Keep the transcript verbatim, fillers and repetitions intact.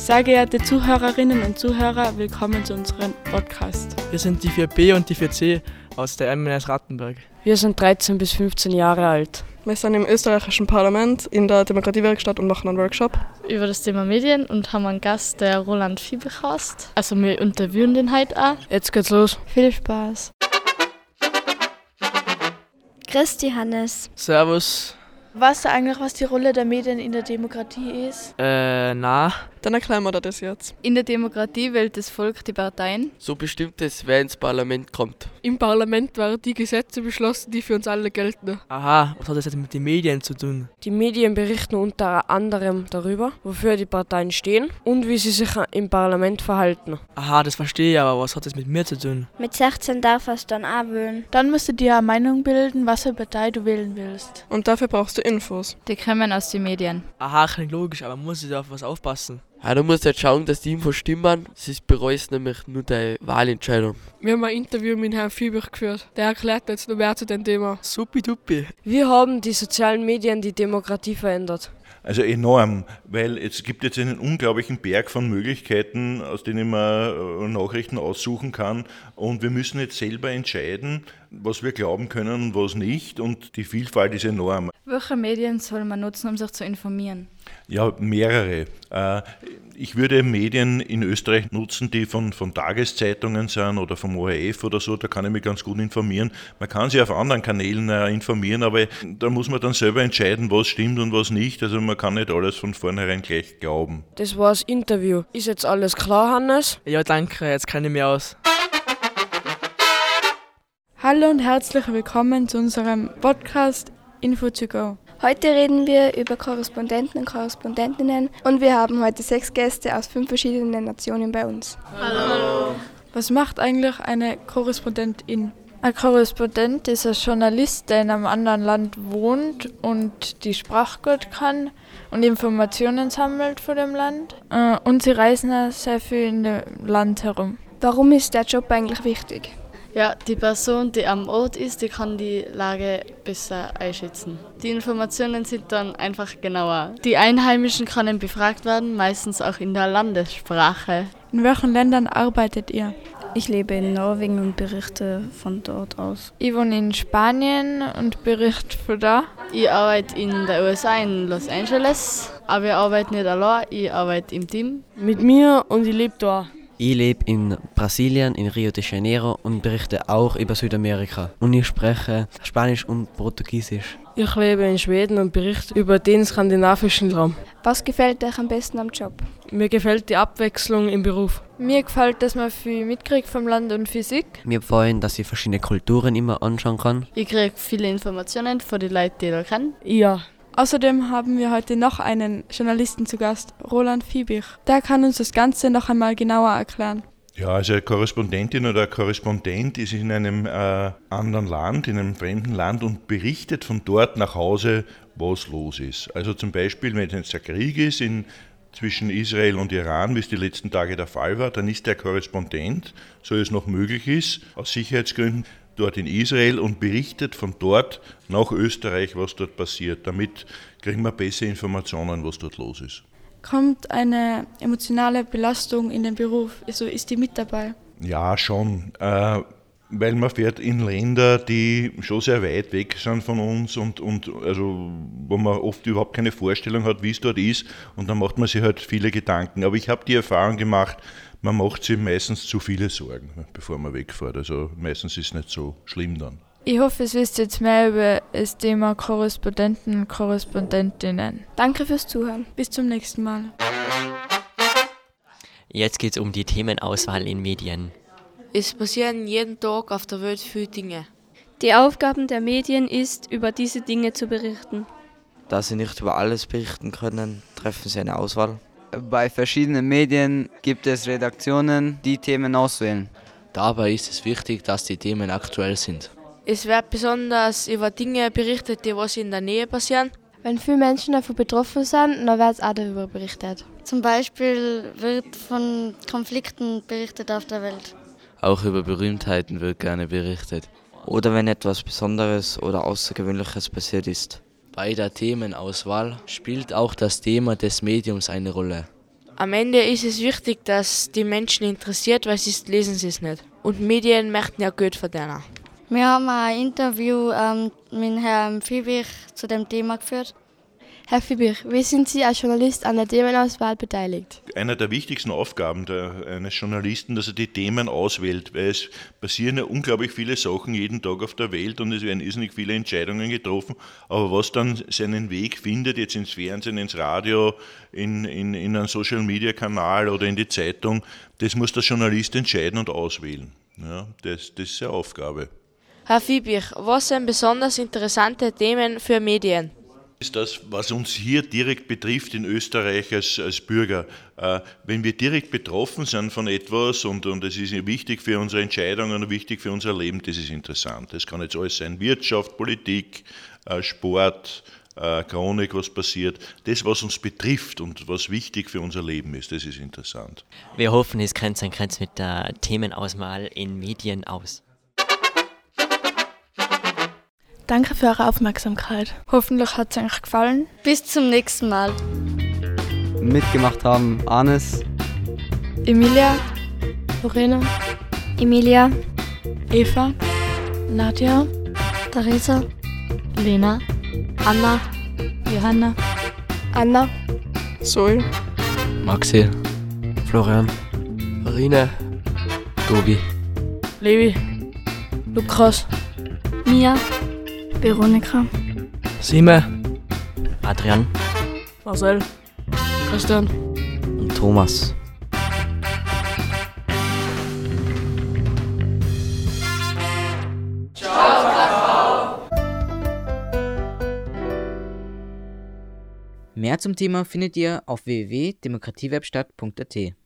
Sehr geehrte Zuhörerinnen und Zuhörer, willkommen zu unserem Podcast. Wir sind die vier B und die vier C aus der M N S Rattenberg. Wir sind dreizehn bis fünfzehn Jahre alt. Wir sind im österreichischen Parlament in der Demokratiewerkstatt und machen einen Workshop über das Thema Medien und haben einen Gast, der Roland Fiebig heißt. Also wir interviewen den heute auch. Jetzt geht's los. Viel Spaß. Christi Hannes. Servus. Weißt du eigentlich, was die Rolle der Medien in der Demokratie ist? Äh, na. Dann erklären wir dir das jetzt. In der Demokratie wählt das Volk die Parteien. So bestimmt es, wer ins Parlament kommt. Im Parlament werden die Gesetze beschlossen, die für uns alle gelten. Aha, was hat das jetzt mit den Medien zu tun? Die Medien berichten unter anderem darüber, wofür die Parteien stehen und wie sie sich im Parlament verhalten. Aha, das verstehe ich, aber was hat das mit mir zu tun? Mit sechzehn darf er es dann auch wählen. Dann musst du dir eine Meinung bilden, was für Partei du wählen willst. Und dafür brauchst du Infos. Die kommen aus den Medien. Aha, klingt logisch, aber man muss sich da auf was aufpassen. Ja, du musst jetzt schauen, dass die Infos stimmen, sonst bereust nämlich nur deine Wahlentscheidung. Wir haben ein Interview mit Herrn Fiebig geführt. Der erklärt jetzt noch mehr zu dem Thema. Supi-dupi. Wie haben die sozialen Medien die Demokratie verändert? Also enorm, weil es gibt jetzt einen unglaublichen Berg von Möglichkeiten, aus denen man Nachrichten aussuchen kann, und wir müssen jetzt selber entscheiden, was wir glauben können und was nicht, und die Vielfalt ist enorm. Welche Medien soll man nutzen, um sich zu informieren? Ja, mehrere. Ich würde Medien in Österreich nutzen, die von, von Tageszeitungen sind oder vom O R F oder so, da kann ich mich ganz gut informieren. Man kann sich auf anderen Kanälen informieren, aber da muss man dann selber entscheiden, was stimmt und was nicht. Also man kann nicht alles von vornherein gleich glauben. Das war das Interview. Ist jetzt alles klar, Hannes? Ja, danke, jetzt kenne ich mich aus. Hallo und herzlich willkommen zu unserem Podcast Info to Go. Heute reden wir über Korrespondenten und Korrespondentinnen und wir haben heute sechs Gäste aus fünf verschiedenen Nationen bei uns. Hallo. Was macht eigentlich eine Korrespondentin? Ein Korrespondent ist ein Journalist, der in einem anderen Land wohnt und die Sprache gut kann und Informationen sammelt von dem Land. Und sie reisen auch sehr viel in dem Land herum. Warum ist der Job eigentlich wichtig? Ja, die Person, die am Ort ist, die kann die Lage besser einschätzen. Die Informationen sind dann einfach genauer. Die Einheimischen können befragt werden, meistens auch in der Landessprache. In welchen Ländern arbeitet ihr? Ich lebe in Norwegen und berichte von dort aus. Ich wohne in Spanien und berichte von da. Ich arbeite in der U S A, in Los Angeles, aber ich arbeite nicht allein, ich arbeite im Team. Mit mir und ich lebe da. Ich lebe in Brasilien, in Rio de Janeiro, und berichte auch über Südamerika. Und ich spreche Spanisch und Portugiesisch. Ich lebe in Schweden und berichte über den skandinavischen Raum. Was gefällt euch am besten am Job? Mir gefällt die Abwechslung im Beruf. Mir gefällt, dass man viel mitkriegt vom Land und Physik. Mir gefällt, dass ich verschiedene Kulturen immer anschauen kann. Ich kriege viele Informationen von den Leuten, die ich da kenne. Ja. Außerdem haben wir heute noch einen Journalisten zu Gast, Roland Fiebig. Der kann uns das Ganze noch einmal genauer erklären. Ja, also eine Korrespondentin oder ein Korrespondent ist in einem äh, anderen Land, in einem fremden Land und berichtet von dort nach Hause, was los ist. Also zum Beispiel, wenn jetzt ein Krieg ist in, zwischen Israel und Iran, wie es die letzten Tage der Fall war, dann ist der Korrespondent, so es noch möglich ist, aus Sicherheitsgründen, dort in Israel und berichtet von dort nach Österreich, was dort passiert. Damit kriegen wir bessere Informationen, was dort los ist. Kommt eine emotionale Belastung in den Beruf? Also ist die mit dabei? Ja, schon. Äh, weil man fährt in Länder, die schon sehr weit weg sind von uns und, und also, wo man oft überhaupt keine Vorstellung hat, wie es dort ist. Und dann macht man sich halt viele Gedanken. Aber ich habe die Erfahrung gemacht, man macht sich meistens zu viele Sorgen, bevor man wegfährt. Also meistens ist es nicht so schlimm dann. Ich hoffe, es wisst jetzt mehr über das Thema Korrespondenten und Korrespondentinnen. Danke fürs Zuhören. Bis zum nächsten Mal. Jetzt geht es um die Themenauswahl in Medien. Es passieren jeden Tag auf der Welt viele Dinge. Die Aufgabe der Medien ist, über diese Dinge zu berichten. Da sie nicht über alles berichten können, treffen sie eine Auswahl. Bei verschiedenen Medien gibt es Redaktionen, die Themen auswählen. Dabei ist es wichtig, dass die Themen aktuell sind. Es wird besonders über Dinge berichtet, die was in der Nähe passieren. Wenn viele Menschen davon betroffen sind, dann wird auch darüber berichtet. Zum Beispiel wird von Konflikten berichtet auf der Welt. Auch über Berühmtheiten wird gerne berichtet. Oder wenn etwas Besonderes oder Außergewöhnliches passiert ist. Bei der Themenauswahl spielt auch das Thema des Mediums eine Rolle. Am Ende ist es wichtig, dass die Menschen interessiert, weil sie lesen sie es nicht. Und Medien möchten ja Geld verdienen. Wir haben ein Interview ähm, mit Herrn Fiebig zu dem Thema geführt. Herr Fiebig, wie sind Sie als Journalist an der Themenauswahl beteiligt? Eine der wichtigsten Aufgaben der, eines Journalisten, dass er die Themen auswählt, weil es passieren ja unglaublich viele Sachen jeden Tag auf der Welt und es werden irrsinnig viele Entscheidungen getroffen, aber was dann seinen Weg findet, jetzt ins Fernsehen, ins Radio, in, in, in einen Social-Media-Kanal oder in die Zeitung, das muss der Journalist entscheiden und auswählen. Ja, das, das ist eine Aufgabe. Herr Fiebig, was sind besonders interessante Themen für Medien? Das ist das, was uns hier direkt betrifft in Österreich als, als Bürger. Äh, wenn wir direkt betroffen sind von etwas und, und es ist wichtig für unsere Entscheidungen und wichtig für unser Leben, das ist interessant. Das kann jetzt alles sein, Wirtschaft, Politik, äh, Sport, äh, Chronik, was passiert. Das, was uns betrifft und was wichtig für unser Leben ist, das ist interessant. Wir hoffen, es kennt sein Grenz mit der Themenauswahl in Medien aus. Danke für eure Aufmerksamkeit. Hoffentlich hat es euch gefallen. Bis zum nächsten Mal. Mitgemacht haben Anis, Emilia, Lorena, Emilia, Eva, Nadja, Theresa, Lena, Anna, Johanna, Anna, Zoe, Maxi, Florian, Marina, Tobi, Levi, Lukas, Mia, Veronika, Sime, Adrian, Marcel, Christian und Thomas. Mehr zum Thema findet ihr auf w w w punkt demokratiewerkstatt punkt a t.